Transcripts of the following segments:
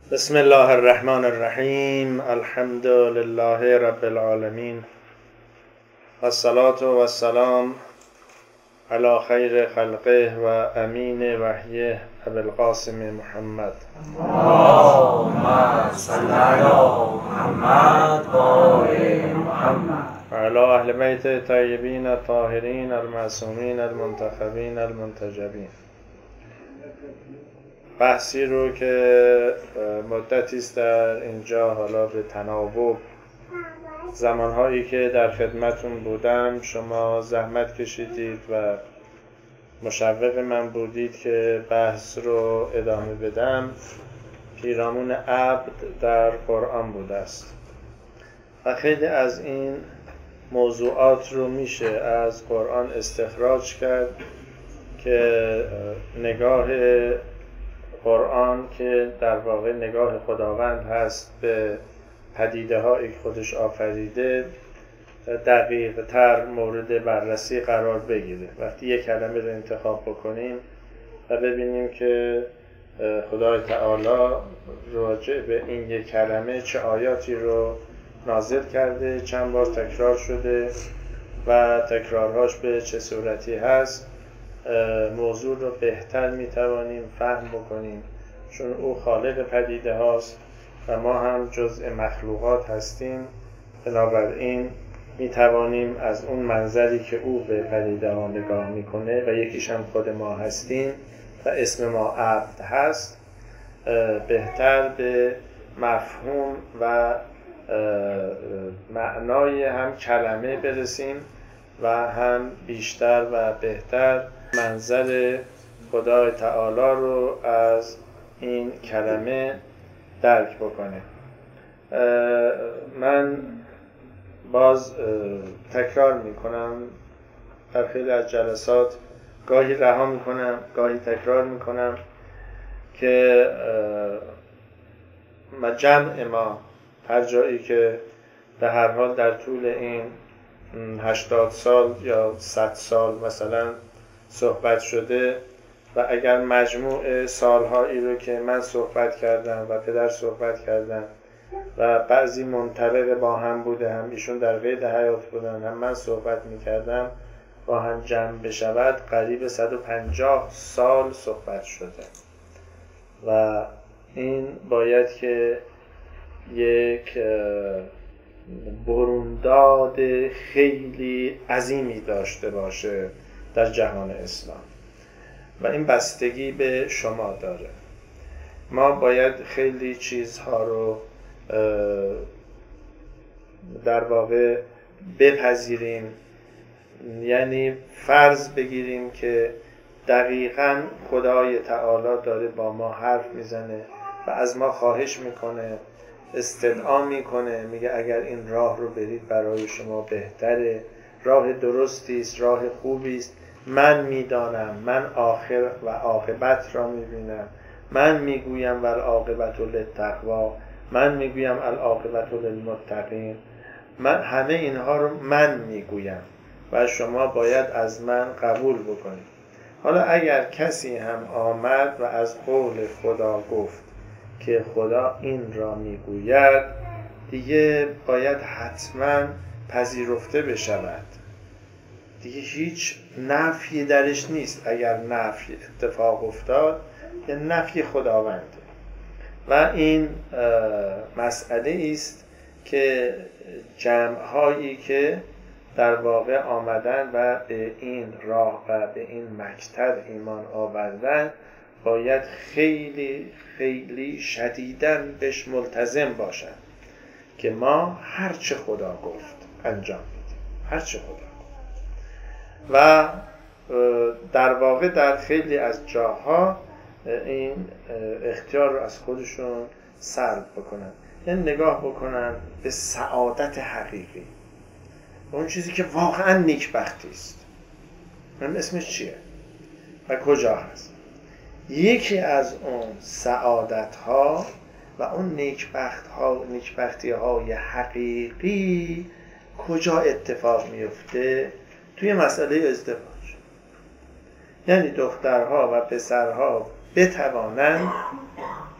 بسم الله الرحمن الرحیم. الحمد لله رب العالمین والصلاة والسلام علی خیر خلقه و امین وحیه ابوالقاسم محمد. اللهم صل علی محمد و آل محمد و علی اهل بیت طیبین الطاهرین المعصومین المنتخبین المنتجبین. بحثی رو که مدتی است در اینجا حالا به تناوب زمانهایی که در خدمتون بودم شما زحمت کشیدید و مشوق من بودید که بحث رو ادامه بدم. پیرامون عبد در قرآن بوده است و خیلی از این موضوعات رو میشه از قرآن استخراج کرد که نگاه قرآن که در واقع نگاه خداوند هست به پدیده هایی که خودش آفریده دقیق تر مورد بررسی قرار بگیره. وقتی یک کلمه رو انتخاب بکنیم و ببینیم که خدای تعالی راجع به این یک کلمه چه آیاتی رو نازل کرده، چند بار تکرار شده و تکرارهاش به چه صورتی هست، موضوع رو بهتر میتوانیم فهم بکنیم، چون او خالق پدیده هاست و ما هم جزء مخلوقات هستیم. بنابراین میتوانیم از اون منظری که او به پدیده ها نگاه میکنه و یکیش هم خود ما هستیم و اسم ما عبد هست بهتر به مفهوم و معنای هم کلمه برسیم و هم بیشتر و بهتر منظر خدای تعالی رو از این کلمه درک بکنه. من باز تکرار میکنم در خیلی از جلسات، گاهی رها میکنم گاهی تکرار میکنم که جمع ما هر جایی که به هر حال در طول این 80 سال یا 100 سال مثلا صحبت شده و اگر مجموع سالهایی رو که من صحبت کردم و پدر صحبت کردم و بعضی منطبق با هم بوده، هم ایشون در قید حیات بودن هم من صحبت میکردم، با هم جمع بشود قریب 150 سال صحبت شده و این باید که یک برونداد خیلی عظیمی داشته باشه در جهان اسلام و این بستگی به شما داره. ما باید خیلی چیزها رو در واقع بپذیریم، یعنی فرض بگیریم که دقیقاً خدای تعالی داره با ما حرف میزنه و از ما خواهش میکنه، استدعا میکنه، میگه اگر این راه رو برید برای شما بهتره، راه درستی است، راه خوبی است. من میدانم، من آخر و عاقبت را میبینم، من میگویم والعاقبت للتقوی، من میگویم العاقبت للمتقین، من همه اینها رو من میگویم و شما باید از من قبول بکنید. حالا اگر کسی هم آمد و از قول خدا گفت که خدا این را میگوید، دیگه باید حتما پذیرفته بشود، دیگه هیچ نفی درش نیست. اگر نفی اتفاق افتاد یه نفی خداونده و این مسئله است که جمع‌هایی که در واقع آمدن و به این راه و به این مکتب ایمان آوردن باید خیلی خیلی شدیداً بهش ملتزم باشن که ما هرچه خدا گفت انجام میدیم، هرچه خدا گفت. و در واقع در خیلی از جاها این اختیار رو از خودشون سلب بکنن، یعنی نگاه بکنن به سعادت حقیقی، اون چیزی که واقعا نیکبختی است. من اسمش چیه و کجا هست؟ یکی از اون سعادت ها و اون نیکبختی های حقیقی کجا اتفاق میفته؟ توی مسئله ازدواج. یعنی دخترها و پسرها بتوانند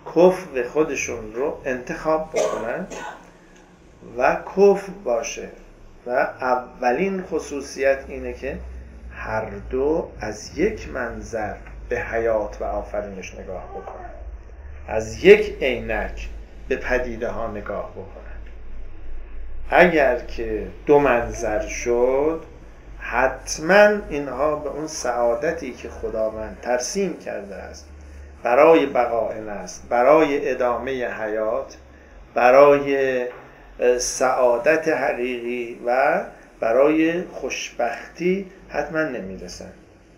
کفر خودشون رو انتخاب بکنن و کفر باشه. و اولین خصوصیت اینه که هر دو از یک منظر به حیات و آفرینش نگاه بکنن، از یک عینک به پدیده ها نگاه بکنن. اگر که دو منظر شد، حتما اینها به اون سعادتی که خداوند ترسیم کرده است برای بقای نسل، برای ادامه حیات، برای سعادت حقیقی و برای خوشبختی حتما نمیرسن.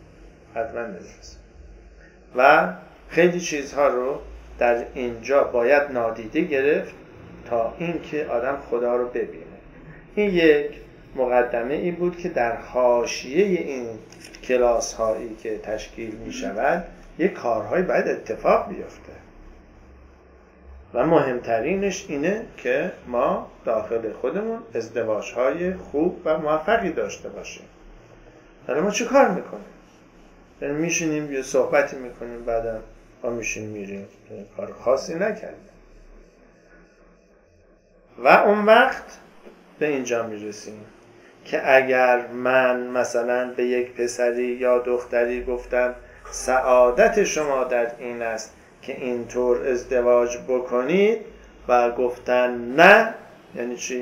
و خیلی چیزها رو در اینجا باید نادیده گرفت تا اینکه آدم خدا رو ببینه. این یک مقدمه این بود که در حاشیه این کلاس هایی که تشکیل می شود یک کارهایی باید اتفاق بیفته و مهمترینش اینه که ما داخل خودمون ازدواج های خوب و موفقی داشته باشیم. حالا ما چه کار میکنیم؟ یعنی میشینیم یه صحبتی میکنیم بعدم ما میشینیم میریم، کار خاصی نکردیم و اون وقت به اینجا میرسیم که اگر من مثلا به یک پسری یا دختری گفتم سعادت شما در این است که اینطور ازدواج بکنید و گفتن نه، یعنی چی؟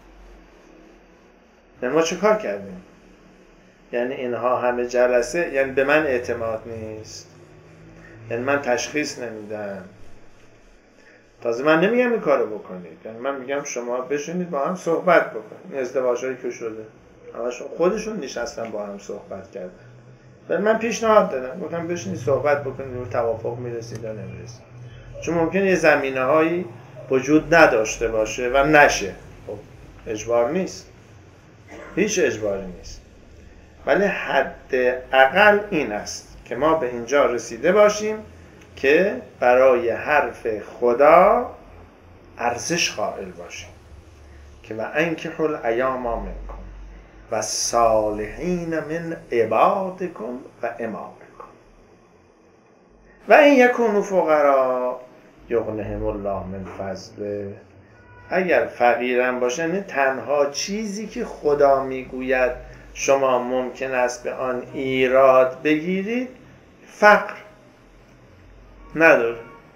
یعنی ما چه کار کردیم؟ یعنی اینها همه جلسه، یعنی به من اعتماد نیست، یعنی من تشخیص نمیدم. تازه من نمیگم این کارو بکنید، یعنی من میگم شما بشینید با هم صحبت بکنید. این ازدواجایی که شده همشون خودشون نشستن با هم صحبت کردن. ولی من پیشنهاد دادم، گفتم بشینید صحبت بکنید، رو توافق میرسید یا نمیرسید. چون ممکنه یه زمینه‌هایی وجود نداشته باشه و نشه. خب اجبار نیست، هیچ اجباری نیست، ولی حداقل این است که ما به اینجا رسیده باشیم که برای حرف خدا ارزش قائل باشیم که و انکحوا الایام منکم و صالحین من عبادکم و امامکم و این یکونوا فقراء یغنیهم الله من فضله. اگر فقیرم باشن، تنها چیزی که خدا میگوید شما ممکن است به آن ایراد بگیرید فقر نداره.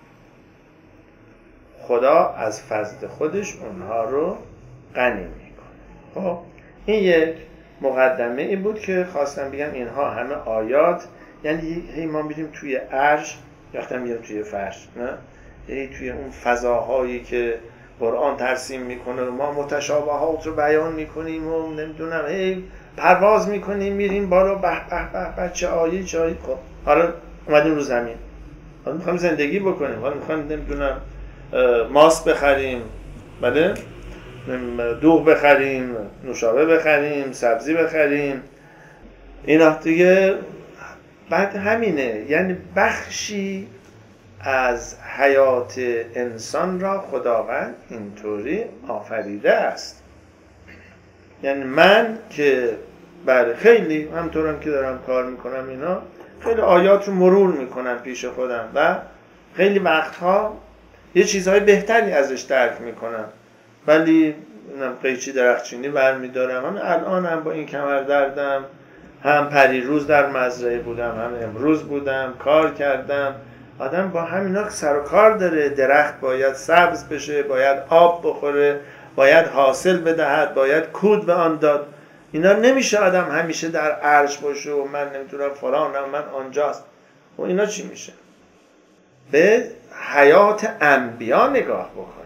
خدا از فضل خودش اونها رو غنی میکنه. خب این یک مقدمه ای بود که خواستم بگم اینها همه آیات، یعنی هی ما میریم توی عرش، وقتی میریم توی فرش، نه یعنی توی اون فضاهایی که قرآن ترسیم میکنه و ما متشابهات رو بیان میکنیم و نمیدونم هی پرواز میکنیم میریم بالا، به به به چه آیه چه آیه. خب حالا اومدیم رو زمین، حالا میخوایم زندگی بکنیم، حالا میخوایم نمیدونم ماست بخریم، بله، دوغ بخریم، نوشابه بخریم، سبزی بخریم، اینا دیگه بعد همینه. یعنی بخشی از حیات انسان را خداوند اینطوری آفریده است. یعنی من که بله خیلی همطورم که دارم کار میکنم اینا خیلی آیات رو مرور میکنم پیش خودم و خیلی وقتها یه چیزهای بهتری ازش درک میکنم، ولی قیچی درخچینی برمیدارم. هم الان هم با این کمر دردم، هم پریروز در مزرعه بودم، هم امروز بودم کار کردم. آدم با همینا سر و کار داره. درخت باید سبز بشه، باید آب بخوره، باید حاصل بدهد، باید کود به آن داد. اینا نمیشه آدم همیشه در عرش باشه و من نمیتونم فلانم، من آنجاست. و اینا چی میشه؟ به حیات انبیا نگاه بکنید.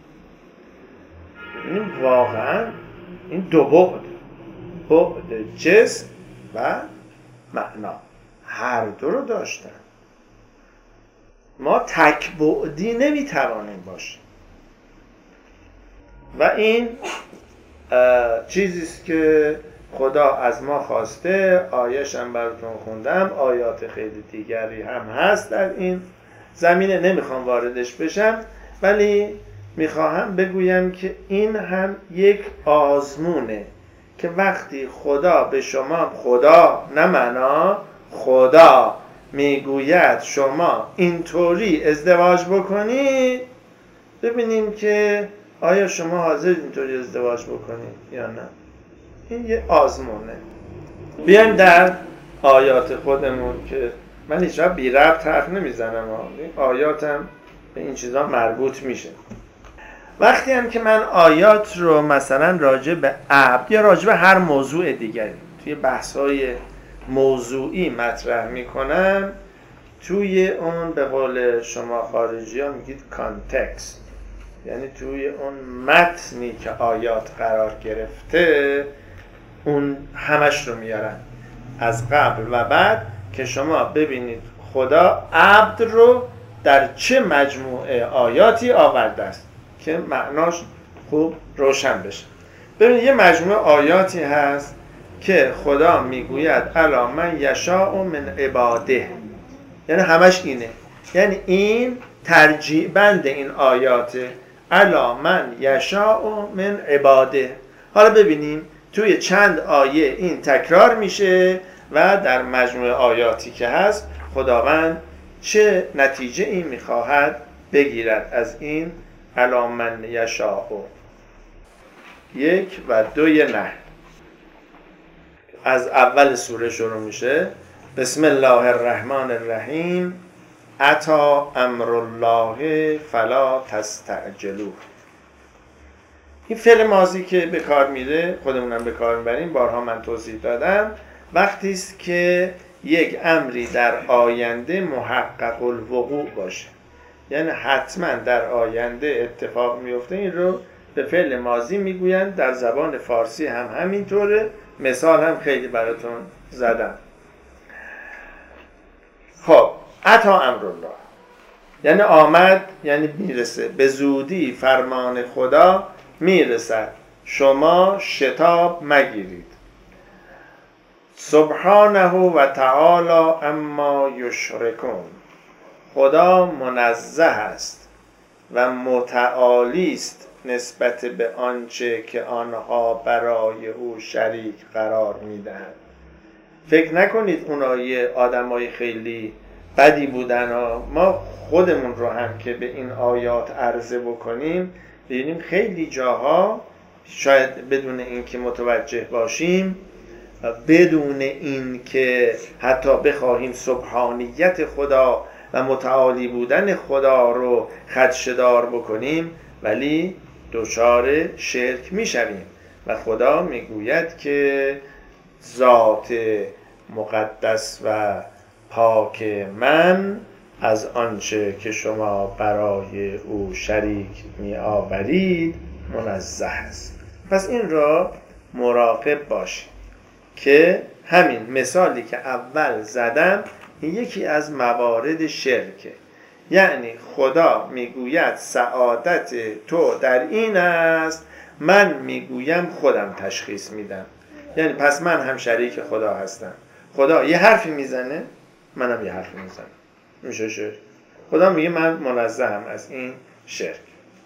این واقعا این دو بعد جسم و معنا هر دو رو داشتن. ما تک بعدی نمیتوانیم باشیم و این چیزیست که خدا از ما خواسته. آیه‌ش هم براتون خوندم، آیات خیلی دیگری هم هست در این زمینه، نمیخوام واردش بشم، ولی میخواهم بگویم که این هم یک آزمونه که وقتی خدا به شما، خدا نه معنا، خدا میگوید شما اینطوری ازدواج بکنید، ببینیم که آیا شما حاضر اینطوری ازدواج بکنید یا نه. این یه آزمونه. بیایم در آیات خودمون که من هیچ وقت بی ربط حرف نمیزنم، آیاتم به این چیزا مربوط میشه. وقتی هم که من آیات رو مثلا راجع به عبد یا راجع به هر موضوع دیگری توی بحث‌های موضوعی مطرح میکنم، توی اون به قول شما خارجی ها میگید کانتکست، یعنی توی اون متنی که آیات قرار گرفته اون همش رو میارن از قبل و بعد که شما ببینید خدا عبد رو در چه مجموعه آیاتی آورده است که معناش خوب روشن بشه. ببینید یه مجموعه آیاتی هست که خدا میگوید الا من یشاء من عباده، یعنی همش اینه، یعنی این ترجیع بند این آیاته، الا من یشاء من عباده. حالا ببینیم توی چند آیه این تکرار میشه و در مجموعه آیاتی که هست خداوند چه نتیجه این میخواهد بگیرد از این الا من یشاء. 1 و 2 نحل از اول سوره شروع میشه. بسم الله الرحمن الرحیم اتی امر الله فلا تستعجلوه. این فعل ماضی که به کار میره، خودمونم به کار میبریم، بارها من توضیح دادم، وقتی است که یک امری در آینده محقق الوقوع باشه، یعنی حتما در آینده اتفاق میفته، این رو به فعل ماضی میگویند. در زبان فارسی هم همینطوره، مثال هم خیلی براتون زدم. خب اتی امر الله یعنی آمد، یعنی میرسه، به زودی فرمان خدا میرسد، شما شتاب مگیرید. سبحانه و تعالی اما یشرکون، خدا منزه است و متعالی است نسبت به آنچه که آنها برای او شریک قرار میدهند. فکر نکنید اونایی آدمای خیلی بدی بودن ها. ما خودمون رو هم که به این آیات عرضه بکنیم ببینیم خیلی جاها شاید بدون این که متوجه باشیم، بدون این که حتی بخواهیم سبحانیت خدا و متعالی بودن خدا رو خدشه‌دار بکنیم، ولی دچار شرک میشویم و خدا میگوید که ذات مقدس و پاک من از آنچه که شما برای او شریک می آورید منزه است. پس این را مراقب باشید که همین مثالی که اول زدم این یکی از موارد شرکه. یعنی خدا میگوید سعادت تو در این است، من میگویم خودم تشخیص میدم. یعنی پس من هم شریک خدا هستم. خدا یه حرفی میزنه، منم یه حرفی میزنم، میشه شرک. خدا میگه من منزهم از این شرک.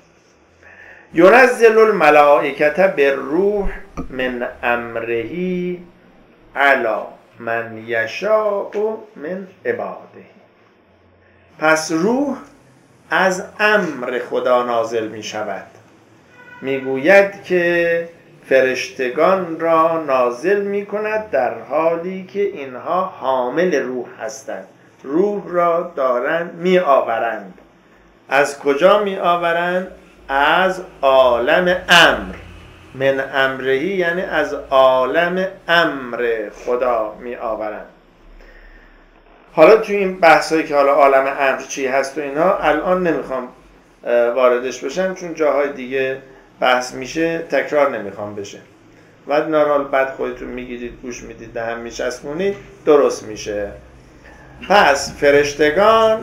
ينزل الملائکه بالروح من امره علی من یشاء من عباده. پس روح از امر خدا نازل می شود. میگوید که فرشتگان را نازل می کند در حالی که اینها حامل روح هستند، روح را دارند می آورند. از کجا می آورند؟ از عالم امر. من امرهی یعنی از عالم امر خدا می آورند. حالا توی این بحثایی که حالا عالم امر چی هست و اینا الان نمیخوام واردش بشم، چون جاهای دیگه بحث میشه، تکرار نمیخوام بشه. بعد خودتون میگیرید، گوش میدید، به هم میچسبونید، درست میشه. پس فرشتگان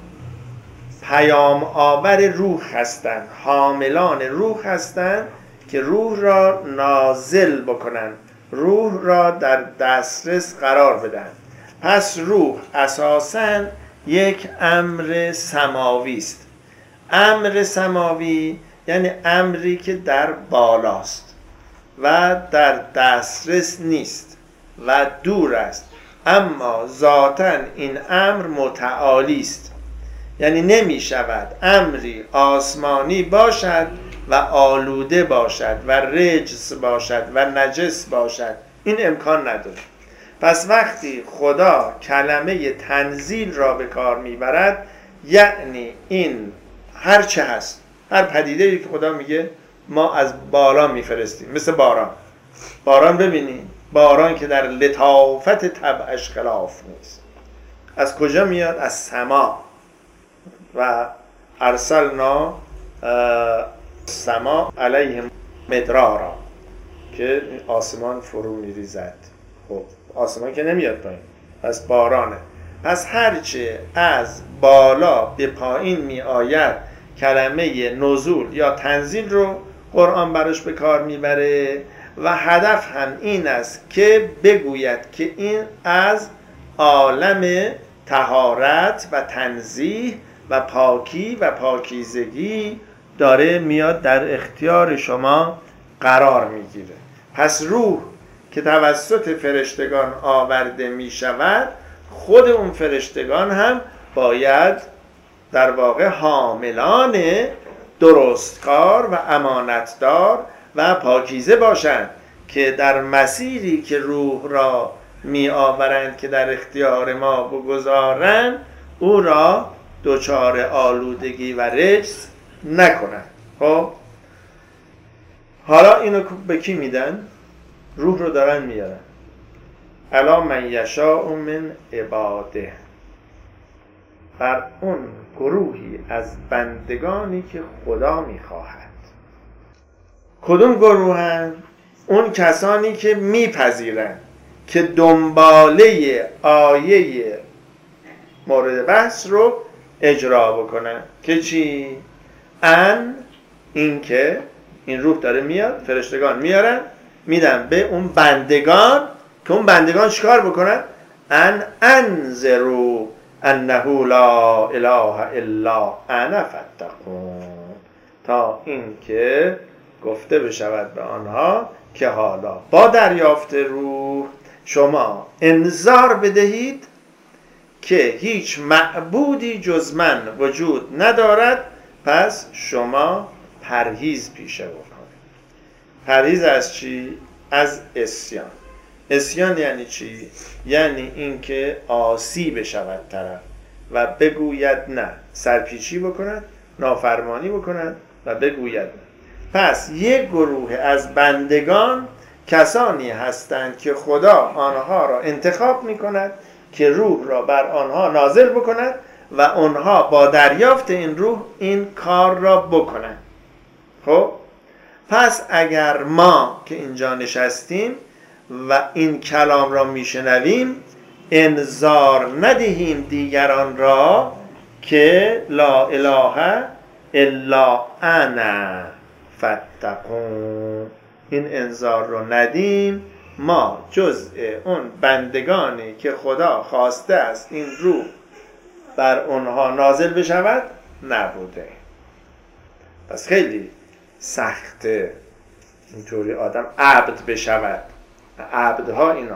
پیام آور روح هستند، حاملان روح هستند که روح را نازل بکنند، روح را در دسترس قرار بدن. پس روح اساساً یک امر سماوی است. امر سماوی یعنی امری که در بالاست و در دسترس نیست و دور است. اما ذاتاً این امر متعالی است. یعنی نمی شود امری آسمانی باشد و آلوده باشد و رجس باشد و نجس باشد، این امکان نداره. پس وقتی خدا کلمه تنزیل را به کار میبرد، یعنی این هر چه هست، هر پدیده‌ای که خدا میگه ما از بالا میفرستیم، مثل باران ببینید، باران که در لطافت طبعش خلاف نیست، از کجا میاد؟ از سما. و ارسلنا سما علیهم مدرارا، که آسمان فرو میریزد. خب آسمان که نمیاد پایین، پس بارانه. پس هرچه از بالا به پایین می آید کلمه نزول یا تنزیل رو قرآن براش به کار میبره و هدف هم این است که بگوید که این از عالم طهارت و تنزیه و پاکی و پاکیزگی داره میاد در اختیار شما قرار میگیره. پس روح که توسط فرشتگان آورده می شود، خود اون فرشتگان هم باید در واقع حاملان درستکار و امانتدار و پاکیزه باشند که در مسیری که روح را می آورند که در اختیار ما بگذارند، او را دچار آلودگی و رجس نکنند. خب حالا اینو به کی میدن؟ روح رو دارن میارن الا من یشاء من عباده، بر اون گروهی از بندگانی که خدا میخواهد. کدوم گروهن؟ اون کسانی که میپذیرن که دنباله آیه مورد بحث رو اجرا بکنن. که چی؟ این که این روح داره میاد، فرشتگان میارن میدن به اون بندگان که اون بندگان چیکار بکنن؟ انذروا انه لا اله الا انا فاتقون، تا این که گفته بشود به آنها که حالا با دریافت روح شما انذار بدهید که هیچ معبودی جز من وجود ندارد، پس شما پرهیز پیشه بکنید. پرهیز از چی؟ از عصیان. عصیان یعنی چی؟ یعنی اینکه عاصی بشود طرف و بگوید نه، سرپیچی بکند، نافرمانی بکند و بگوید نه. پس یک گروه از بندگان کسانی هستند که خدا آنها را انتخاب می کند که روح را بر آنها نازل بکند و آنها با دریافت این روح این کار را بکنند. خب پس اگر ما که اینجا نشستیم و این کلام را میشنویم، انذار ندهیم دیگران را که لا اله الا انا فاتقون، این انذار رو ندیم، ما جزء اون بندگانی که خدا خواسته است این روح بر اونها نازل بشود نبوده. پس خیلی سخته اینطوری آدم عبد بشود. عبدها اینا.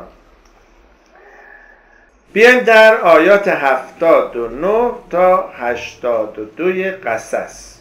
بیایم در آیات 79 تا 82 قصص.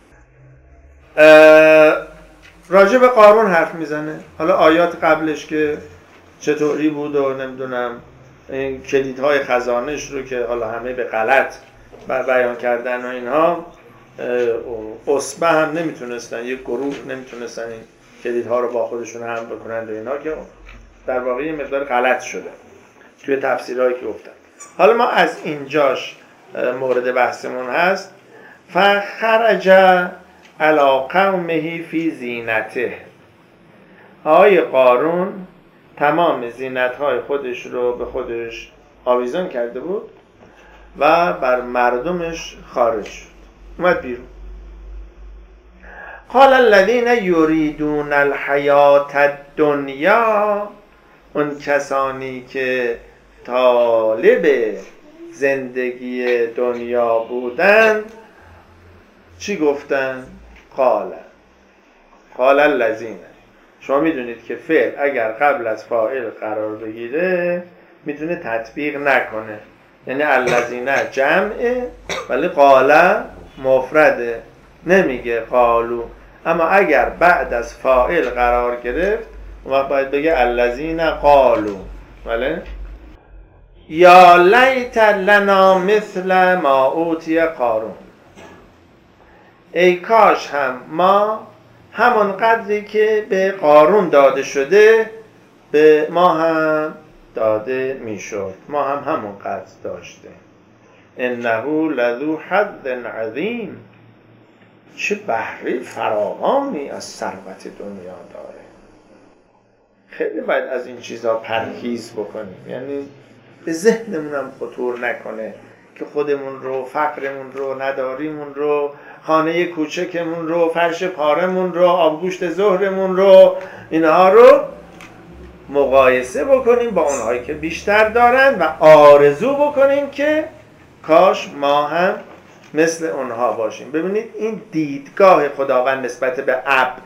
راجع به قارون حرف میزنه. حالا آیات قبلش که چطوری بود و نمیدونم این کلیدهای خزانش رو که حالا همه به غلط بیان کردن و اینها، اصبع هم نمیتونستن، یک گروه نمیتونستن این کلیدها رو با خودشون هم بکنن و اینها، که در واقع یه مقدار غلط شده توی تفسیرهایی که گفتن. حالا ما از اینجاش مورد بحثمون هست فخرج علی قومه فی زینته. آقای قارون تمام زینت‌های خودش رو به خودش آویزان کرده بود و بر مردمش خارج شد، اومد بیرون. قال الذین یریدون الحیات الدنیا، اون کسانی که طالب زندگی دنیا بودند چی گفتن؟ قال الذین. شما میدونید که فعل اگر قبل از فاعل قرار بگیره میتونه تطبیق نکنه. یعنی الذین جمعه ولی قال مفرده، نمیگه قالو. اما اگر بعد از فاعل قرار گرفت اون وقت باید بگه الذین قالو. بله؟ یا لیت لنا مثل ما اوتی قارون، ای کاش هم ما همون قدری که به قارون داده شده به ما هم داده میشد، ما هم همون قدر داشته. انه لذو حظ عظیم، چه بهره فراوانی از ثروت دنیا داره. خیلی باید از این چیزها پرهیز بکنیم، یعنی به ذهنمونم خطور نکنه که خودمون رو، فقرمون رو، نداریمون رو، خانه کوچکمون رو، فرش پارمون رو، آبگوشت ظهرمون رو، اینها رو مقایسه بکنیم با اونهایی که بیشتر دارن و آرزو بکنیم که کاش ما هم مثل اونها باشیم. ببینید این دیدگاه خداوند نسبت به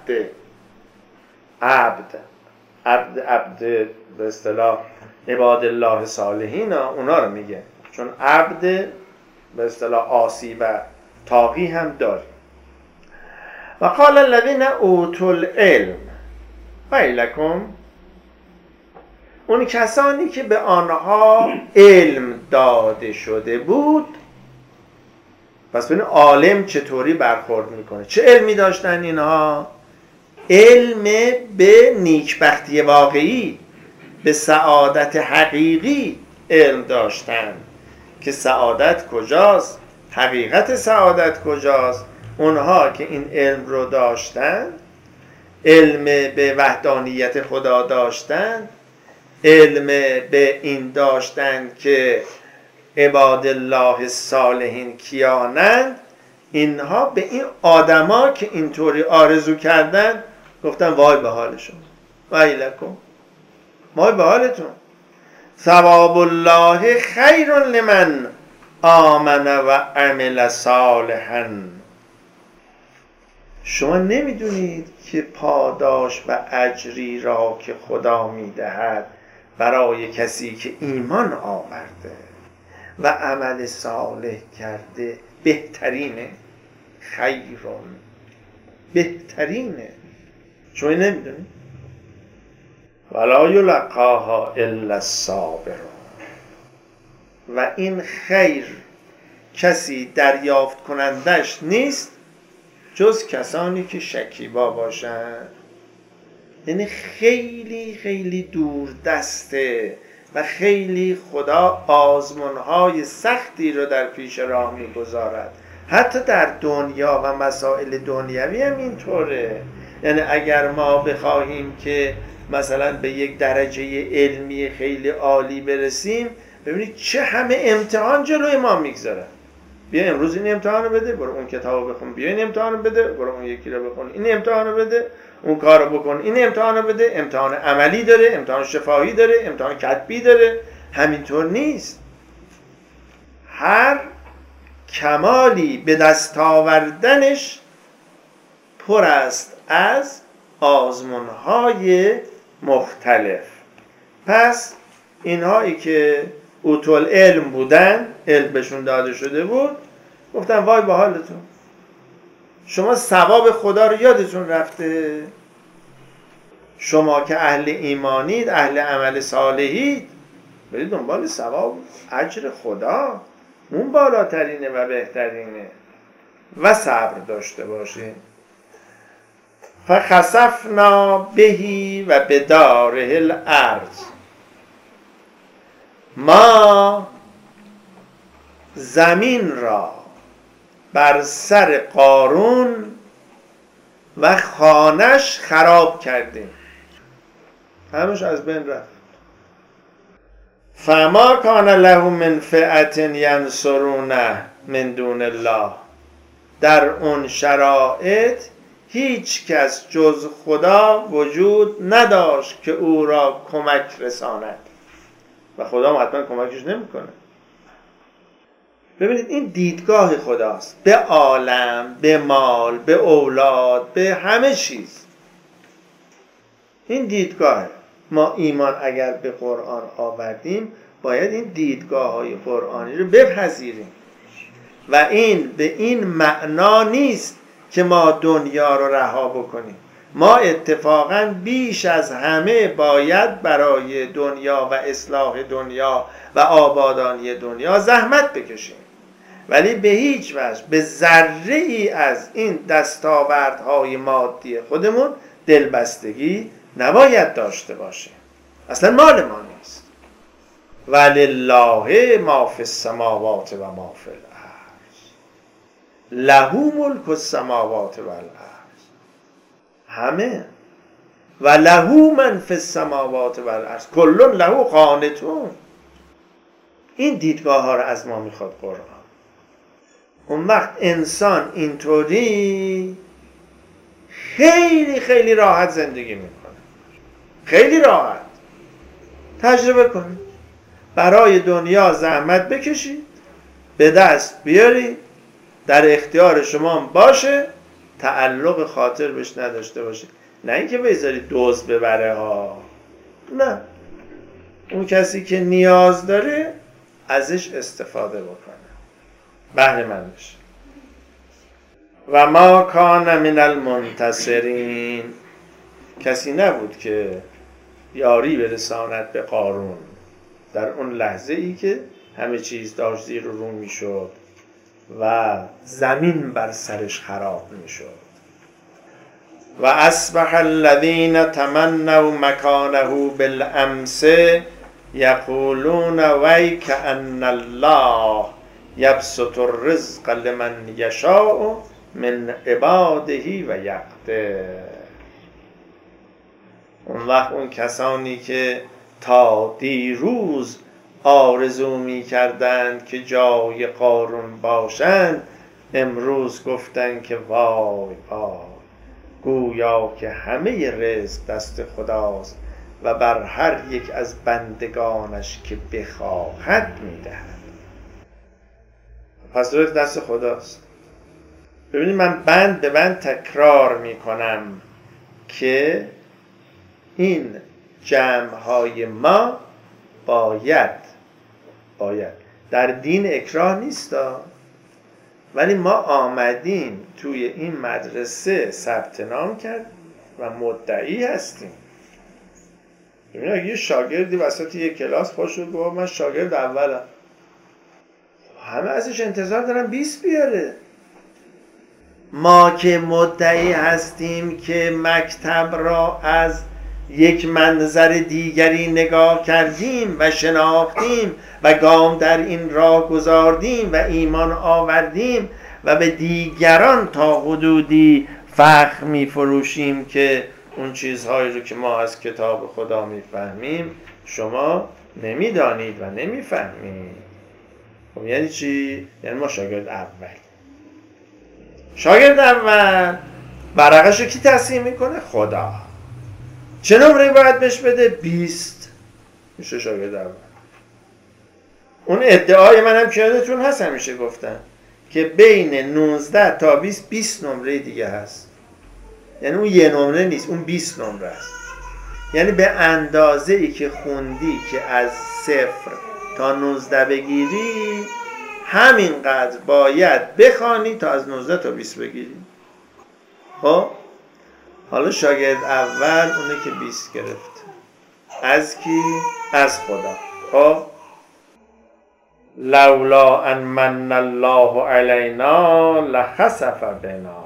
عبد به اصطلاح عباد الله صالحین اونا رو میگه، چون عبد به اصطلاح عاصی و طاغی هم داره. و قال الذین اوتوا العلم ویلکم، اون کسانی که به آنها علم داده شده بود. پس ببین عالم چطوری برخورد میکنه. چه علمی داشتن اینها؟ علم به نیکبختی واقعی، به سعادت حقیقی علم داشتن که سعادت کجاست، حقیقت سعادت کجاست. اونها که این علم رو داشتن، علم به وحدانیت خدا داشتن، علم به این داشتن که عباد الله صالحین کیانند، اینها به این آدما که اینطوری آرزو کردن گفتن وای به حالشون، ویلکم، وای به حالتون، ثواب الله خیر لمن آمن و عمل صالحا. شما نمیدونید که پاداش و اجری را که خدا میدهد برای کسی که ایمان آورده و عمل صالح کرده بهترینه، خیرون، بهترینه. شما نمیدونید؟ ولا یلقاها الا الصابرون، و این خیر کسی دریافت کنندش نیست جز کسانی که شکیبا باشند. یعنی خیلی خیلی دور دسته و خیلی خدا آزمونهای سختی رو در پیش راه میگذارد. حتی در دنیا و مسائل دنیوی هم اینطوره. یعنی اگر ما بخواهیم که مثلا به یک درجه علمی خیلی عالی برسیم، ببینید چه همه امتحان جلوی ما میگذارن. بیا امروز این امتحان رو بده، برو اون کتاب رو بخون، بیا این امتحان رو بده، برو اون یکی رو بخون، این امتحان رو بده، اون کار رو بکن، این امتحان رو بده. امتحان عملی داره، امتحان شفاهی داره، امتحان کتبی داره. همینطور نیست. هر کمالی به دست آوردنش پر است از آزمون‌های مختلف. پس اینهایی که اوتول علم بودن، علم بهشون داده شده بود، گفتن وای به حالتون، شما ثواب خدا رو یادتون رفته. شما که اهل ایمانید، اهل عمل صالحید، برید دنبال ثواب اجر خدا، اون بالاترینه و بهترینه. و صبر داشته باشید. فخسفنا بهی و بداره الارض، ما زمین را بر سر قارون و خانش خراب کردیم، همش از بین رفت. فما کان له من فئة ینصرونه من دون الله، در اون شرایط هیچ کس جز خدا وجود نداشت که او را کمک رساند و خدا هم حتما کمکش نمیکنه. ببینید این دیدگاه خداست به عالم، به مال، به اولاد، به همه چیز. این دیدگاه ما ایمان اگر به قرآن آوردیم، باید این دیدگاه های قرآنی رو بپذیریم و این به این معنا نیست که ما دنیا رو رها بکنیم. ما اتفاقا بیش از همه باید برای دنیا و اصلاح دنیا و آبادانی دنیا زحمت بکشیم، ولی به هیچ وجه به ذره ای از این دستاوردهای مادی خودمون دلبستگی نباید داشته باشیم. اصلا مال ما نیست. ولله ما فی السماوات و ما فی الارض له ملک السماوات و الارض. همه و له من فی السماوات و الارض کل له قانتون. این دیدگاه ها رو از ما میخواد قرآن. اون وقت انسان اینطوری خیلی خیلی راحت زندگی میکنه. خیلی راحت. تجربه کنید. برای دنیا زحمت بکشید، به دست بیارید، در اختیار شما باشه، تعلق خاطر بهش نداشته باشید. نه اینکه بذارید دزد ببره ها. نه، اون کسی که نیاز داره ازش استفاده بکنه، بهره مند بشه. و ما کان من المنتصرین، کسی نبود که یاری برساند به قارون در اون لحظه ای که همه چیز داشت زیر و رو می شد و زمین بر سرش خراب می شد. و اصبح الذین تمنوا مکانه بالامس یقولون ویک ان الله یبسط الرزق لمن یشاء من عباده و یقدر. اون وقت اون کسانی که تا دیروز آرزو می کردند که جای قارون باشند، امروز گفتند که وای وای، گویا که همه رزق دست خداست و بر هر یک از بندگانش که بخواهد میدهد. پس رزق دست خداست. ببینید من بند به بند تکرار میکنم که این جمع‌های ما باید در دین اکراه نیستا، ولی ما آمدیم توی این مدرسه ثبت نام کرد و مدعی هستیم. ببینید اگه یه شاگردی وسط یه کلاس پاشو گفت من شاگرد اولم، همه ازش انتظار دارن 20 بیاره. ما که مدعی هستیم که مکتب را از یک منظر دیگری نگاه کردیم و شناختیم و گام در این راه گذاردیم و ایمان آوردیم و به دیگران تا حدودی فخر می فروشیم که اون چیزهایی رو که ما از کتاب خدا میفهمیم شما نمیدانید و نمیفهمید. خب یعنی چی؟ یعنی ما شاگرد اول برقش رو کی تصحیح میکنه؟ خدا. چه نمره باید بهش بده؟ 20. میشه شاگرد اول. اون ادعای منم که یادتون هست همیشه گفتن که بین 19 تا 20 نمره دیگه هست. یعنی اون یه نمره نیست، اون 20 نمره است. یعنی به اندازه ای که خوندی که از 0 تا 19 بگیری، همینقدر باید بخوانی تا از 19 تا 20 بگیری. خب حالا شاگرد اول اونه که 20 گرفت. از کی؟ از خدا. خب لولا ان من الله علینا لخسف بنا.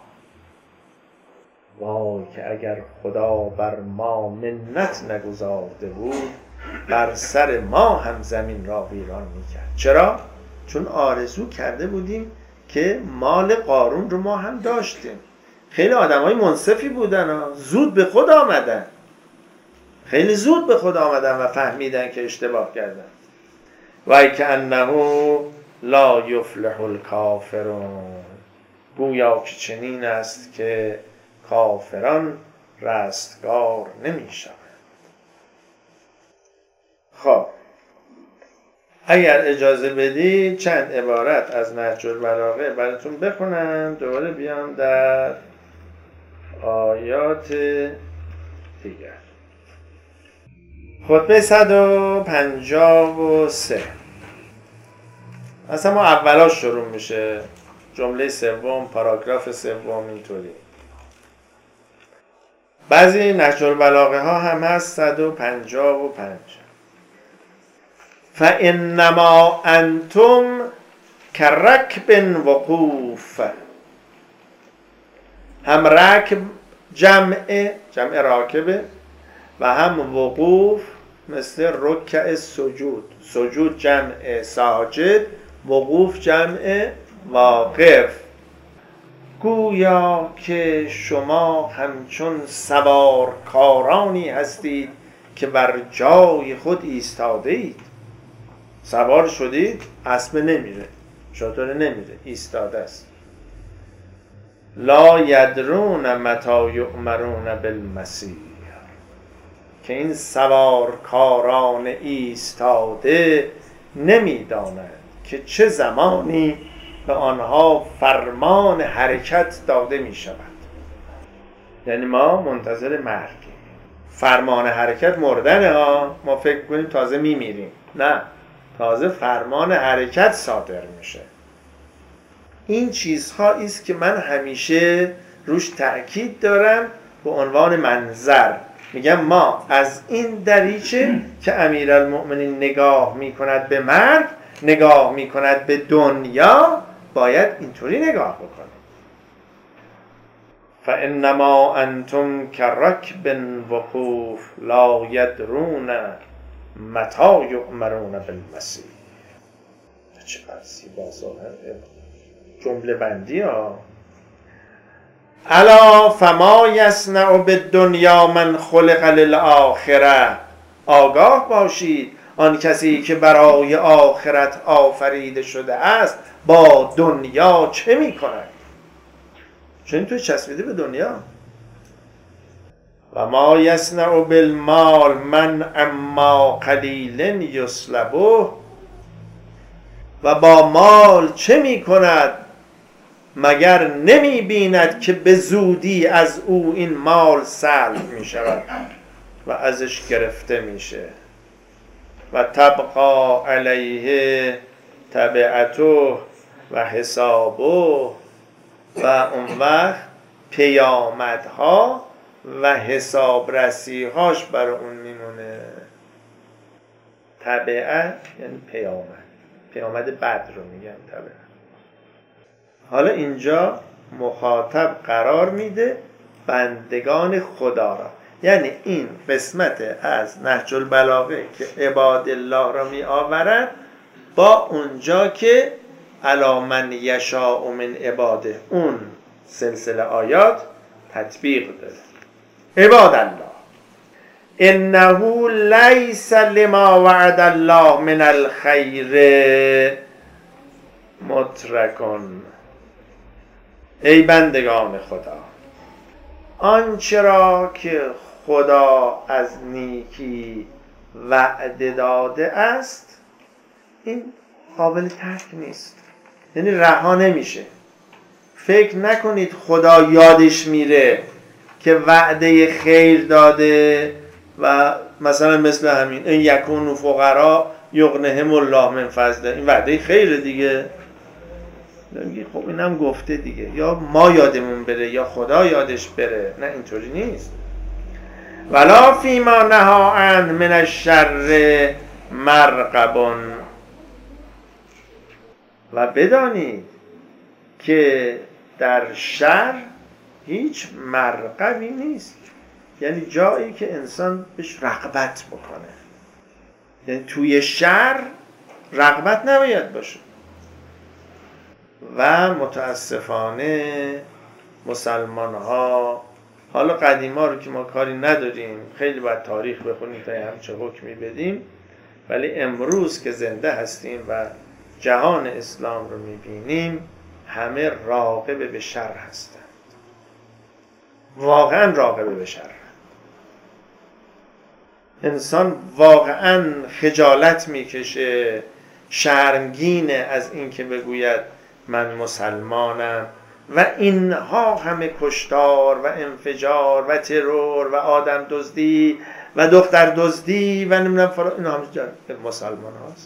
وای که اگر خدا بر ما منت نگذارده بود، بر سر ما هم زمین را ویران میکرد. چرا؟ چون آرزو کرده بودیم که مال قارون رو ما هم داشتیم. خیلی آدمای منصفی بودن، زود به خود آمدن، خیلی زود به خود آمدن و فهمیدن که اشتباه کردن. وای که انه لا یفلح الکافرون. گویا که چنین است که کافران رستگار نمی شوند. خب اگر اجازه بدید چند عبارت از نهج البلاغه براتون بخونم، دوباره بیام در آیات دیگر. خطبه 153. اصلا ما اولاش شروع میشه، جمله سوم، پاراگراف سوم، اینطوری. بعضی نهج البلاغه ها هم هست 155. فانما انتم کرکب وقوف. هم رکب جمع راکبه و هم وقوف مثل رکع سجود. سجود جمع ساجد، وقوف جمع واقف. گویا که شما همچون سوارکارانی هستید که بر جای خود ایستاده اید. سوار شدید، اسب نمیره، شتر نمیره، ایستاده است. لا یدرون متی یؤمرون بالمسیح. که این سوارکاران ایستاده نمیدانند که چه زمانی به آنها فرمان حرکت داده می شود. یعنی ما منتظر مرگیم. فرمان حرکت مردنه ها، ما فکر کنیم تازه می میریم. نه، تازه فرمان حرکت صادر میشه. این چیزها است که من همیشه روش تأکید دارم به عنوان منظر. میگم ما از این دریچه که امیرالمؤمنین نگاه میکند به مرگ، نگاه میکند به دنیا، باید اینطوری نگاه بکنیم. فانما انتم کرکب وقوف لا یدرون متی یؤمرون بالمسیح. چقدر زیباست جمله بندی ها. الا فما یصنع بالدنیا من خلق للآخره. آگاه باشید آن کسی که برای آخرت آفریده شده است با دنیا چه می کند. چون توی چسبیده به دنیا. و ما یصنع بالمال من اما قلیل یسلبه. و با مال چه می کند مگر نمی بیند که به زودی از او این مال سلب می شود و ازش گرفته میشه. و تبقى علیه تبعته و حسابه. و اون وقت پیامدها و حسابرسیهاش برای اون میمونه. تبعه یعنی پیامد بد رو میگم تبعه. حالا اینجا مخاطب قرار میده بندگان خدا را. یعنی این قسمت از نهج البلاغه که عباد الله را می آورد با اونجا که علی من یشاء من عباده، اون سلسله آیات تطبیق داره. عباد الله انه لیس لما وعد الله من الخیر مترکن. ای بندگان خدا، آنچه را که خدا از نیکی وعده داده است این قابل ترک نیست، یعنی رها نمیشه. فکر نکنید خدا یادش میره که وعده خیر داده و مثلا مثل همین این یکونوا فقراء یغنیهم الله من فضله، این وعده خیره دیگه. خب اینم گفته دیگه، یا ما یادمون بره یا خدا یادش بره. نه، اینطوری نیست. ولا فیما نهی عنه من الشر مرغب. و بدانید که در شر هیچ مرغبی نیست، یعنی جایی که انسان بهش رغبت بکنه. یعنی توی شر رغبت نباید باشه. و متاسفانه مسلمان ها، حالا قدیما رو که ما کاری نداریم، خیلی باید تاریخ بخونیم تا همچه حکمی بدیم، ولی امروز که زنده هستیم و جهان اسلام رو میبینیم، همه راغب به شر هستند. واقعا راغب به شر. انسان واقعا خجالت میکشه، شرمگینه از اینکه بگوید من مسلمانم و اینها همه کشتار و انفجار و ترور و آدم دزدی و دختر دزدی و نمیدونم فلان، اینا هم مسلمان هاست.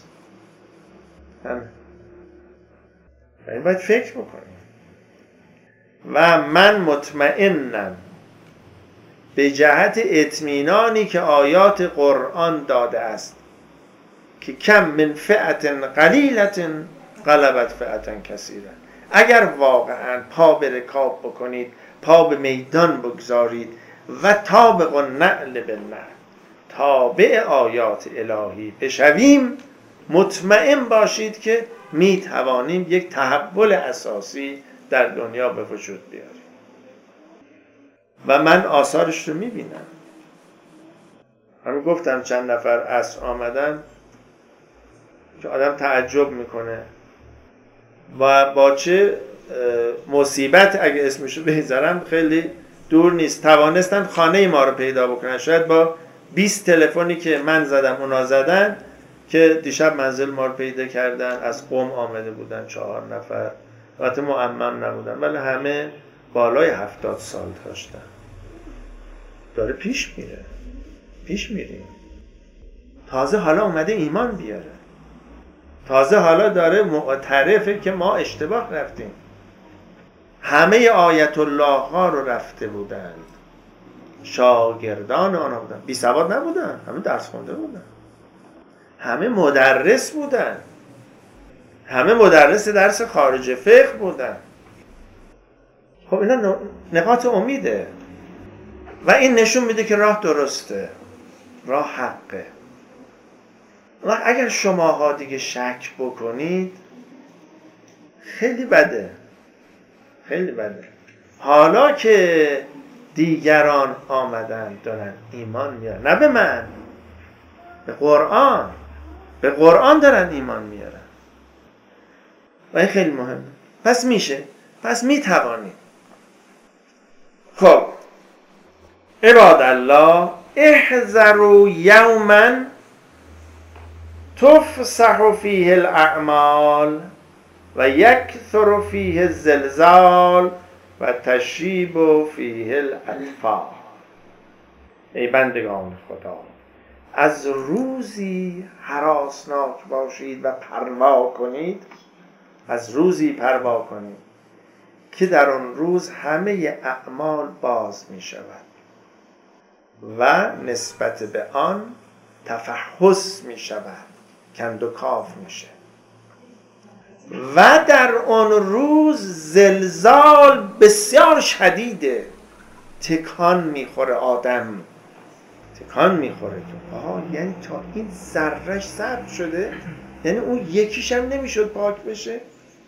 این باید فکر بکنیم. و من مطمئنم به جهت اطمینانی که آیات قرآن داده است که کم من فئت قلیلت غلبت فئتا کثیرا. اگر واقعا پا به رکاب بکنید، پا به میدان بگذارید و طابق النعل بالنعل، تابع آیات الهی بشویم، مطمئن باشید که می توانیم یک تحول اساسی در دنیا به وجود بیاریم. و من آثارش رو می بینم. همین گفتم چند نفر عصر آمدن که آدم تعجب میکنه و با چه مصیبت، اگه اسمشو بذارم خیلی دور نیست، توانستن خانه ما رو پیدا بکنن. شاید با 20 تلفنی که من زدم اونا زدن که دیشب منزل ما رو پیدا کردن. از قم آمده بودن 4 نفر، البته معمم نبودن ولی همه بالای 70 سال داشتن. داره پیش میره، پیش میریم. تازه حالا اومده ایمان بیاره، تازه حالا داره معترفه که ما اشتباه رفتیم. همه آیت الله ها رو رفته بودند، شاگردان آنها بودن، بی سواد نبودن، همه درس خونده بودن، همه مدرس بودن، همه مدرس درس خارج فقه بودن. خب اینا نقاط امیده و این نشون میده که راه درسته، راه حقه. و اگر شماها دیگه شک بکنید خیلی بده، خیلی بده. حالا که دیگران آمدن دارن ایمان میارن، نه به من، به قرآن، به قرآن دارن ایمان میارن و این خیلی مهمه. پس میشه، پس میتوانید. خب عباد الله، احذروا یوما تفسح فیه الاعمال و یکثر فیه الزلزال و تشیب فیه الاطفال. ای بندگان خدا، از روزی هراسناک باشید و پروا کنید، از روزی پروا کنید که در آن روز همه اعمال باز می شود و نسبت به آن تفحص می شود، کند و کاف میشه. و در آن روز زلزال بسیار شدیده، تکان میخوره آدم، تکان میخوره که آها یعنی تا این ذرهش ثبت شده، یعنی اون یکیش هم نمیشد پاک بشه.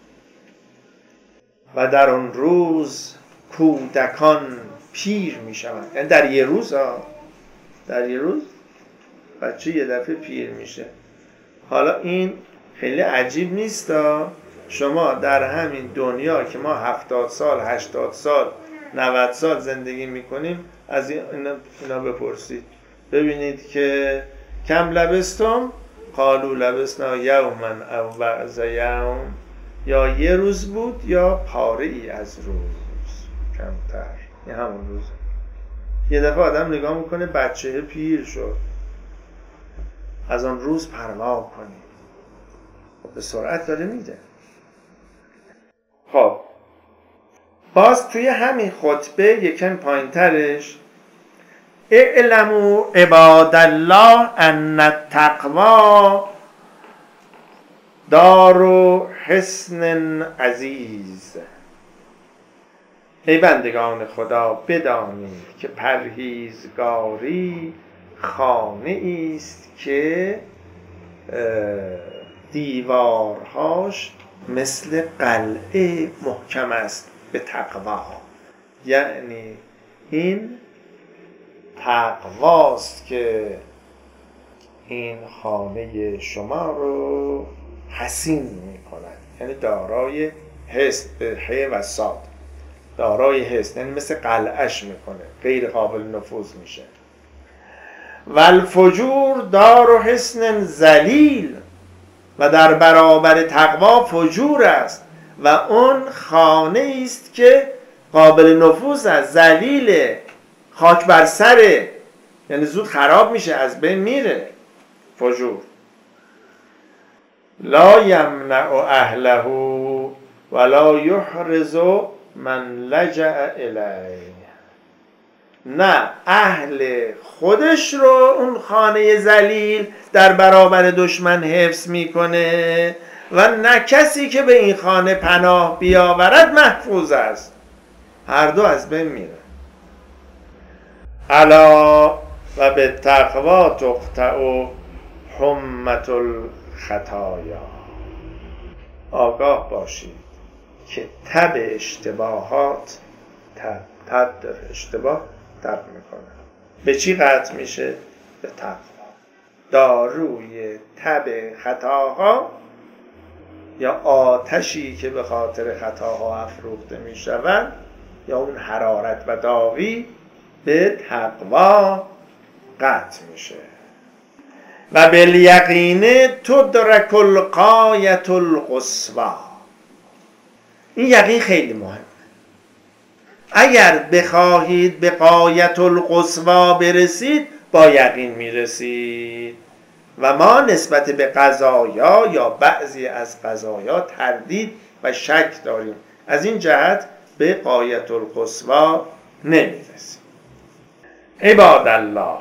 و در آن روز کودکان پیر میشوند، یعنی در یه روز در یه روز بچه یه دفعه پیر میشه. حالا این خیلی عجیب نیست. شما در همین دنیا که ما 70 سال 80 سال 90 سال زندگی میکنیم، از اینا بپرسید ببینید که کم لبستم، قالوا لبسنا یوما او بعض یوم، یا یه روز بود یا پاره ای از روز، کمتر، این همون روز. یه دفعه آدم نگاه میکنه بچه پیر شد. از آن روز پروا کنید. به سرعت داره میده. خب باز توی همین خطبه یکم پایین ترش، اعلموا عباد الله ان التقوی دار حصن عزیز. ای بندگان خدا، بدانید که پرهیزگاری خانه است که دیوارهاش مثل قلعه محکم است به تقوا. یعنی این تقواست که این خانه شما رو حصین می کند، یعنی دارای حصن، به و صاد، دارای حصن، یعنی مثل قلعهش میکنه، غیر قابل نفوذ میشه. و الفجور دار حصن ذلیل، و در برابر تقوا فجور است و اون خانه است که قابل نفوذ است، ذلیل، خاک بر سره، یعنی زود خراب میشه، از بین میره فجور. لا یمنع اهله ولا یحرز من لجأ الیه. نه اهل خودش رو اون خانه ذلیل در برابر دشمن حفظ میکنه و نه کسی که به این خانه پناه بیاورد محفوظ است. هر دو از بین میره. الا و به تقوا تقطع حمة الخطایا. آگاه باشید که تب اشتباهات تب داره، اشتباه تب میکنه. به چی قطع میشه؟ به تقوا. داروی تب خطاها یا آتشی که به خاطر خطاها افروخته میشود یا اون حرارت و داغی به تقوا قطع میشه. و بالیقین تدرک الغایة القصوی. این یقین خیلی مهمه. اگر بخواهید به غایة القصوی برسید با یقین میرسید و ما نسبت به قضایا یا بعضی از قضایا تردید و شک داریم، از این جهت به غایة القصوی نمیرسیم. عباد الله،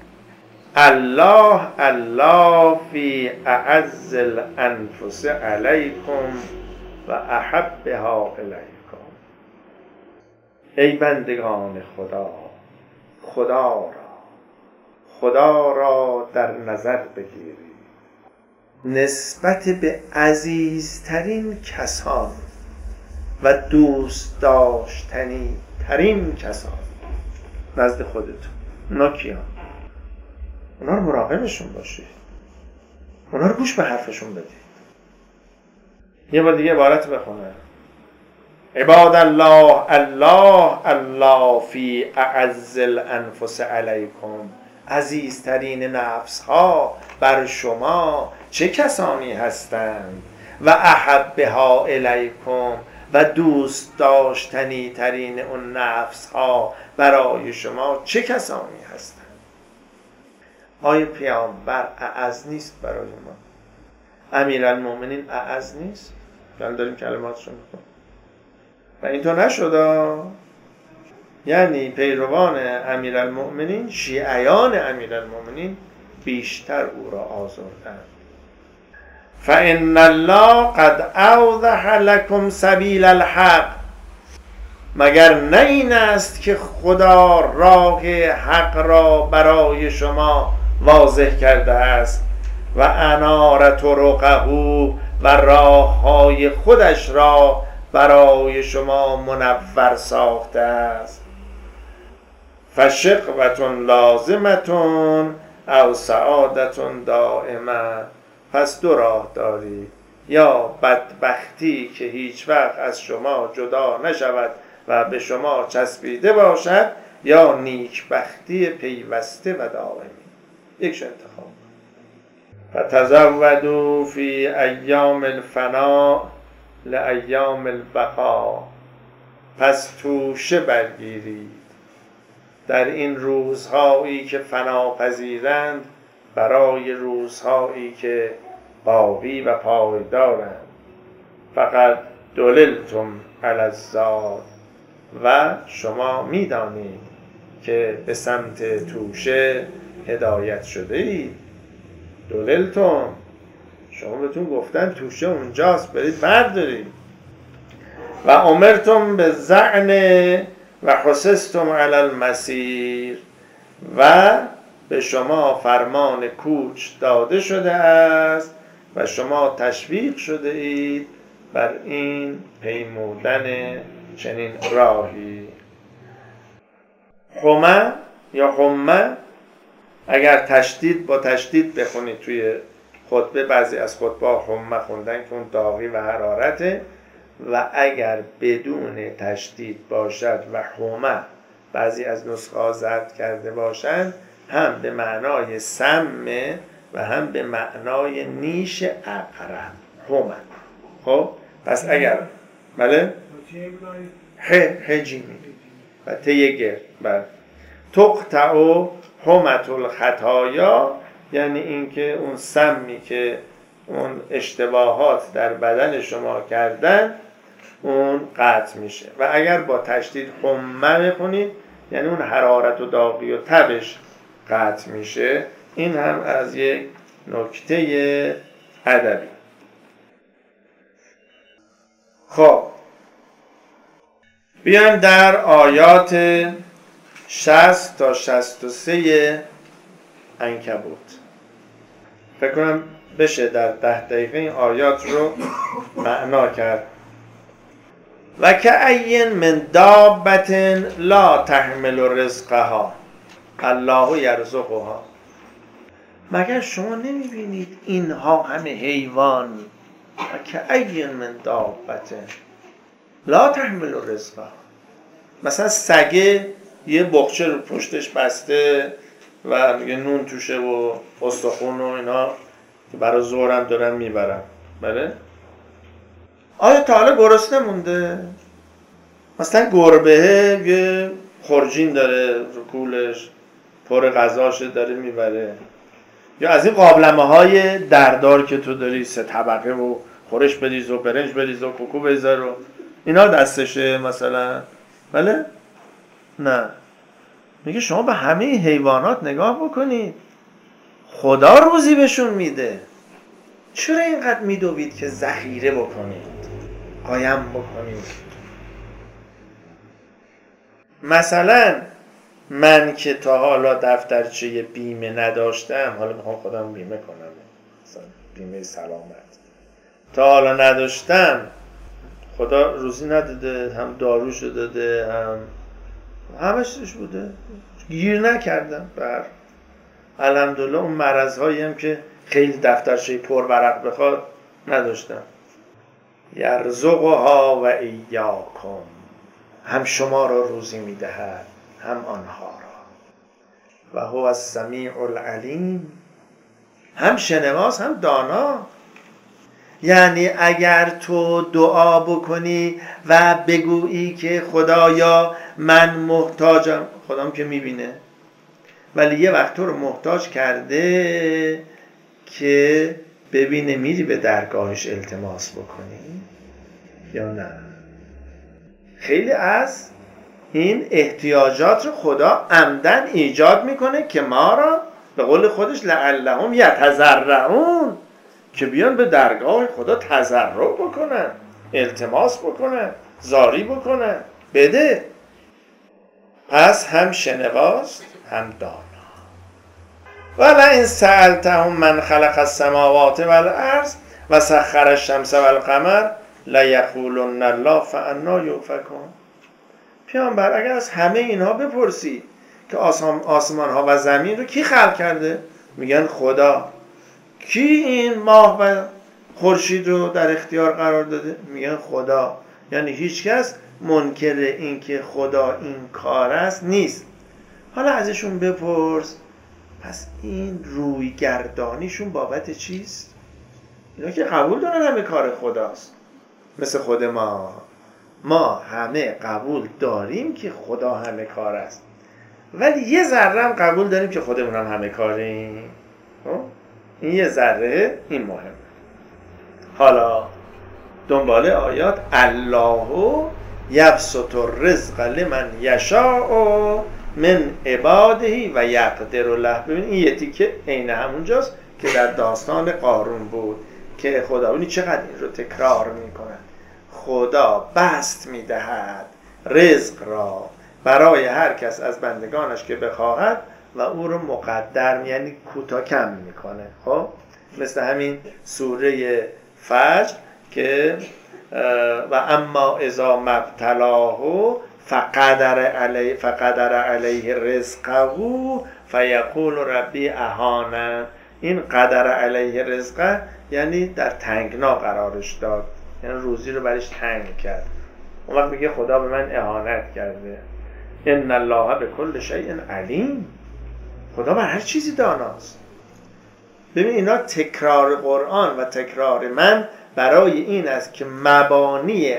الله الله فی اعز الانفس علیکم و احبها الیکم. ای بندگان خدا، خدا را در نظر بگیرید نسبت به عزیزترین کسان و دوست داشتنی ترین کسان نزد خودتون. اونا کیان؟ اونا رو مراقبشون باشید، اونا رو گوش به حرفشون بدید. یه بار دیگه عبارت بخونه. عباد الله الله الله فی اعز الانفس علیکم. عزیزترین نفس ها بر شما چه کسانی هستند؟ و احبها الیکم، و دوست داشتنی ترین اون نفس ها برای شما چه کسانی هستند؟ آیا پیامبر اعز نیست برای ما؟ امیرالمؤمنین اعز نیست؟ الان داریم کلماتشون میکنیم و اینطور نشده. یعنی پیروان امیرالمؤمنین، شیعیان امیرالمؤمنین بیشتر او را آزردند. فإن الله قد اوضح لكم سبیل الحق. مگر نه این است که خدا راه حق را برای شما واضح کرده است و انار طرقه و راههای خودش را برای شما منور ساخته است. فشقوة لازمة او سعادة دائمة. پس دو راه دارید، یا بدبختی که هیچ وقت از شما جدا نشود و به شما چسبیده باشد، یا نیکبختی پیوسته و دائمی. یکش انتخاب. فتزودوا فی ایام الفنا لایام البقا. پس توشه برگیرید در این روزهایی که فناپذیرند برای روزهایی که باقی و پایدارند. فقط دللتم علی الزاد. و شما میدانید که به سمت توشه هدایت شده اید. دللتم، شما بهتون گفتن توشه اونجاست، برید بردارید. و امرتم به زعن و حسستم علی المسیر. و به شما فرمان کوچ داده شده است و شما تشویق شده اید بر این پیمودن چنین راهی. حمه یا حمه، اگر تشدید با تشدید بخونید توی خطبه، بعضی از خطبه حمه خوندن که اون داغی و حرارته، و اگر بدون تشدید باشد و حمه بعضی از نسخه ها زرد کرده باشند، هم به معنای سمه و هم به معنای نیش عقرب. حمه. خب پس اگر بله جیمی و تیگر بله تقطع حمت الخطایا یعنی اینکه اون سمی که اون اشتباهات در بدن شما کردن اون قطع میشه. و اگر با تشدید حمه بخونید یعنی اون حرارت و داغی و تبش قطع میشه. این هم از یک نکته ادبی. خب بیایم در آیات 60 تا 63 عنکبوت. فکر کنم بشه در 10 دقیقه این آیات رو معنا کرد. و کأی من دابة لا تحمل رزقها الله یرزقها. مگر شما نمیبینید اینها همه حیوان و کأی من دابة لا تحمل رزقها. مثلا سگه یه بقچه رو پشتش بسته و میگه نون توشه و استخون و اینا که برای ظهرم دارن میبرن. بله؟ آیا تا حالا گرسنه مونده؟ مثلا گربه یه خورجین داره رو کولش پر غذاش داره میبره، یا از این قابلمه های دردار که تو داری 3 طبقه و خورش بریز و برنج بریز و کوکو بذار و اینا دستشه مثلا. بله؟ نه، میگه شما به همه حیوانات نگاه بکنید، خدا روزی بهشون میده، چرا اینقدر میدوید که ذخیره بکنید، قایم بکنید؟ مثلا من که تا حالا دفترچه بیمه نداشتم، حالا میخوام خودم بیمه کنم، مثلا بیمه سلامت تا حالا نداشتم، خدا روزی نداده، هم داروشو داده، همش توش بوده، گیر نکردم. بر الحمدلله اون مرض‌هایی هم که خیلی دفترچه پر ورق بخواد نداشتم. یرزقها و ایاکم، هم شما را روزی میدهد هم آنها را. و هو السمیع العلیم، هم شنواس هم دانا. یعنی اگر تو دعا بکنی و بگویی که خدایا من محتاجم، خدام که میبینه، ولی یه وقت تو رو محتاج کرده که ببینه میری به درگاهش التماس بکنی یا نه. خیلی از این احتیاجات رو خدا عمدن ایجاد میکنه که ما را به قول خودش لعلهم یتضرعون، که بیان به درگاه خدا تضرع بکنن، التماس بکنن، زاری بکنن، بده. پس هم شنواست هم دانا. ولئن سألتهم من خلق السماوات والارض و سخر الشمس والقمر لیقولن الله فانا یؤفکون. پیامبر اگر از همه اینها بپرسی که آسمان ها و زمین رو کی خلق کرده، میگن خدا. کی این ماه و خورشید رو در اختیار قرار داده، میگن خدا. یعنی هیچ کس منکر این که خدا این کار است نیست. حالا ازشون بپرس پس این روی گردانیشون بابت چیست؟ اینا که قبول دارن همه کار خداست، مثل خود ما همه قبول داریم که خدا همه کار است، ولی یه ذره هم قبول داریم که خودمون هم همه کاریم. این یه ذره این مهمه. حالا دنباله آیات الله یبسط الرزق لمن یشاء من عباده و یقدر له. ببین این یه تیکه عین همونجاست که در داستان قارون بود که خدا، ببینید چقدر این رو تکرار میکنن، خدا بسط میدهد رزق را برای هر کس از بندگانش که بخواهد و او رو مقدر، یعنی کوتاه کم میکنه. خب مثل همین سوره فجر که و اما اذا مبتلاه فقدر علیه رزقه فیقول ربی اهانن. این قدر علیه رزقه یعنی در تنگنا قرارش داد، یعنی روزی رو برش تنگ کرد. اون وقت میگه خدا به من اهانت کرده. ان الله بكل شیء علیم، خدا بر هر چیزی داناست. ببین اینا تکرار قرآن و تکرار من برای این است که مبانی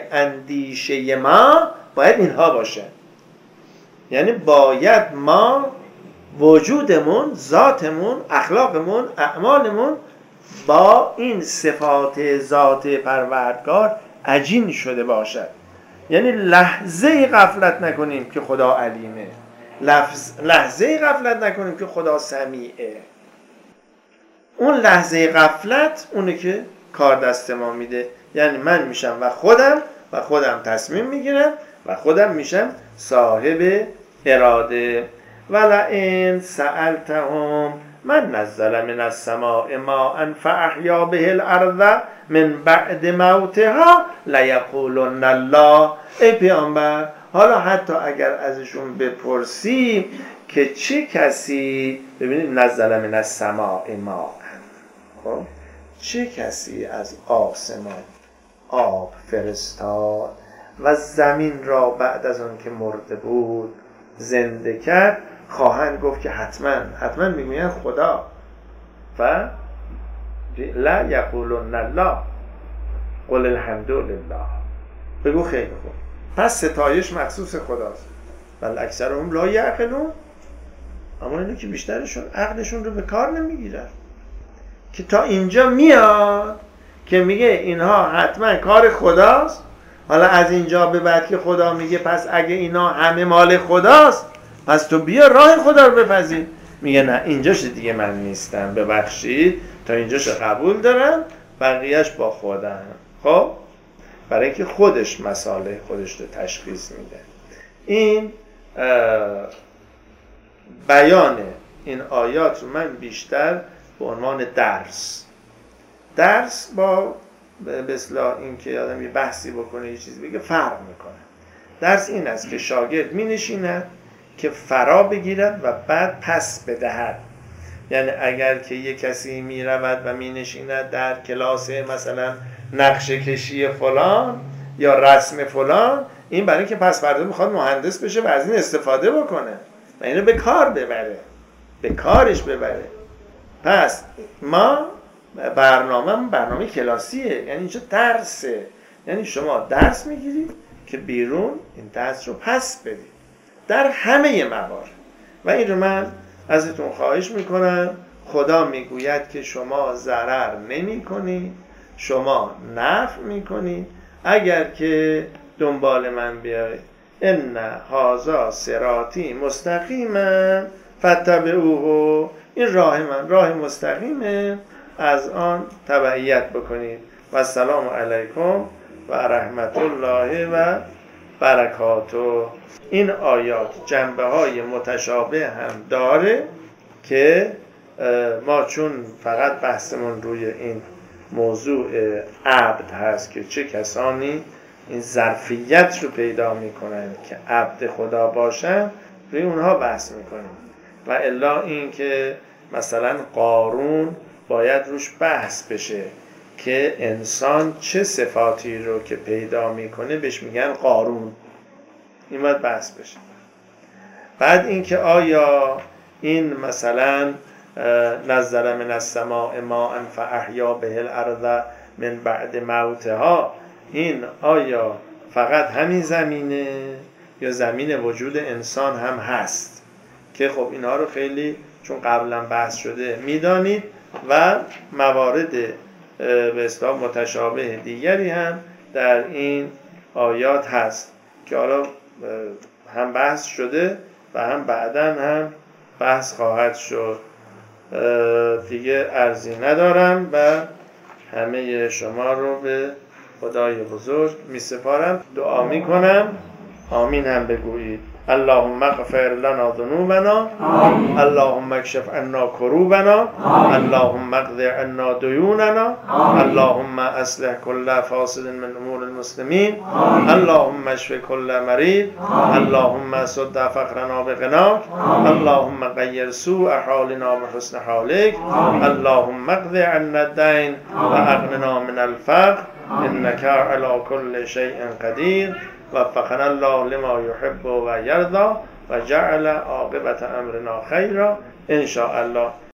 اندیشه ما باید اینها باشه. یعنی باید ما وجودمون، ذاتمون، اخلاقمون، اعمالمون با این صفات ذات پروردگار عجین شده باشد. یعنی لحظه غفلت نکنیم که خدا علیمه، لحظه غفلت نکنیم که خدا سمیعه. اون لحظه غفلت اونه که کار دست ما میده. یعنی من میشم و خودم تصمیم میگیرم و خودم میشم صاحب اراده. ولئن سألتهم من نزل من السماء ماء فأحیا به الارض من بعد موتها لیقولن الله. ای پیامبر، حالا حتی اگر ازشون بپرسی که چه کسی، ببینید نزل من السماء ماء، خب چه کسی از آسمان آب فرستاد و زمین را بعد از آن که مرده بود زنده کرد، خواهند گفت که حتما میگویند خدا. و لا یقولون الله قل الحمد لله، بگو خیلی خوب، پس ستایش مخصوص خداست. بل اکثرهم لا یعقلون، اما اینو که بیشترشون عقلشون رو به کار نمیگیرن. که تا اینجا میاد که میگه اینها حتما کار خداست. حالا از اینجا به بعد که خدا میگه پس اگه اینا همه مال خداست، پس تو بیا راه خدا رو بپذیر. میگه نه، اینجاش دیگه من نیستم، ببخشید، تا اینجاش قبول دارم، بقیهش با خودم. خب برای اینکه خودش مسائل خودش رو تشخیص میده. این بیان این آیات رو من بیشتر به عنوان درس با به اصطلاح این که آدم یه بحثی بکنه، یه چیزی بگه، فرق میکنه. درس این است که شاگرد می نشیند که فرا بگیرد و بعد پس بدهد. یعنی اگر که یه کسی می رود و می نشیند در کلاس مثلا نقشه کشی فلان یا رسم فلان، این برای اینکه پس فردا میخواد مهندس بشه و از این استفاده بکنه و اینو به کار ببره، به کارش ببره. پس ما برنامه کلاسیه، یعنی اینجا درسه، یعنی شما درس میگیرید که بیرون این درس رو پس بدید در همه موارد. و این رو من ازتون خواهش میکنم. خدا میگوید که شما ضرر نمی کنید، شما نفع میکنید اگر که دنبال من بیایید. ان هذا صراطی مستقیما فاتبعوه، این راه من راه مستقیمه، از آن تبعیت بکنید. و السلام علیکم و رحمت الله و برکاته. این آیات جنبه های متشابه هم داره که ما چون فقط بحثمون روی این موضوع عبد هست که چه کسانی این ظرفیت رو پیدا میکنن که عبد خدا باشن، روی اونها بحث میکنیم. و الا این که مثلا قارون باید روش بحث بشه که انسان چه صفاتی رو که پیدا میکنه بهش میگن قارون، این باید بحث بشه. بعد این که آیا این مثلا نزل من السماء ماء فاحیا به الارض من بعد موتها، این آیا فقط همین زمینه یا زمین وجود انسان هم هست؟ که خب اینها رو خیلی چون قبلا بحث شده میدانید و موارد به اصطلاح متشابه دیگری هم در این آیات هست که حالا هم بحث شده و هم بعداً هم بحث خواهد شد. دیگه عرضی ندارم و همه شما رو به خدای بزرگ می سپارم. دعا می کنم، آمین هم بگویید. اللهم اغفر لنا ذنوبنا، اللهم اکشف عنا کروبنا، اللهم اقض عنا دیوننا، اللهم اصلح كل فاسد من امور المسلمین، اللهم اشف كل مريض، اللهم سد فقرنا بغناك، اللهم غير سوء حالنا بحسن حالك، اللهم اقض عنا الدين واغننا من الفقر انك على كل شيء قدير. وفقنا الله لما يحب و یرضى و جعل عاقبت امرنا خیرا ان شاء الله.